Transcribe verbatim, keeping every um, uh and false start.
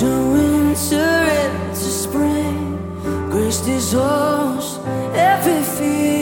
Turn winter into spring, grace dissolves every fear.